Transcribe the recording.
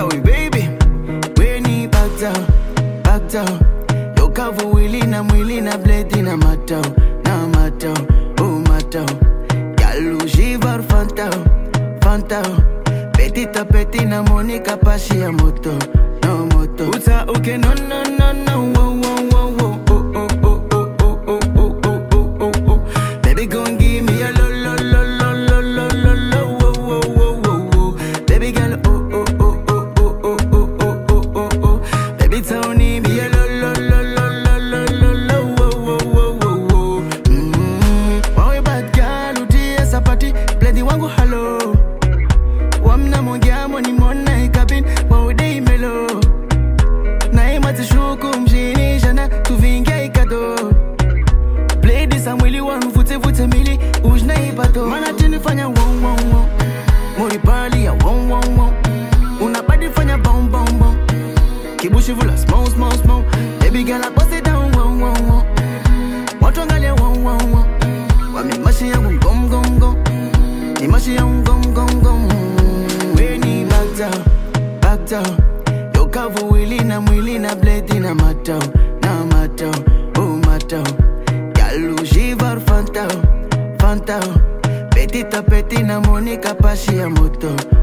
Tell me baby, when he back down, back down. Yo kavu wili na mwili na blade na matao, oh matao. Yalu jivar fantao, fantao. Petita petina monica pasia moto, no moto. Uta uke no no no no, oh oh oh oh oh oh oh oh oh oh oh oh oh. Baby gon' give me a lo lo lo lo lo lo lo lo, oh oh oh oh oh. Baby girl, oh oh oh oh oh oh oh oh oh oh oh. Baby Tony, me a lo lo lo lo lo lo lo lo, oh oh oh oh oh. When we bad girl, utie sapati, plenty wangu hello. Wamna mongia money mona ikabin, waude melo. Na imati shuku mjini jana, tuvingia ikado. Play this and willy one, vute mili, ujna ipato. Mana tini fanya wong wong wong. Mori pali ya wong wong wong. Una body fanya bong bong bong. Kibushi vula small. Baby girl I bust it down wong wong wong. Watu angalia wong wong wong. Wami mashi ya gom gom gom. Ni mashi ya gom gom gom. Back down. Yo kavu wili na mwili na blade na matao, oh matao. Yalu jivar fantao, fantao. Petita petina monica pasia moto.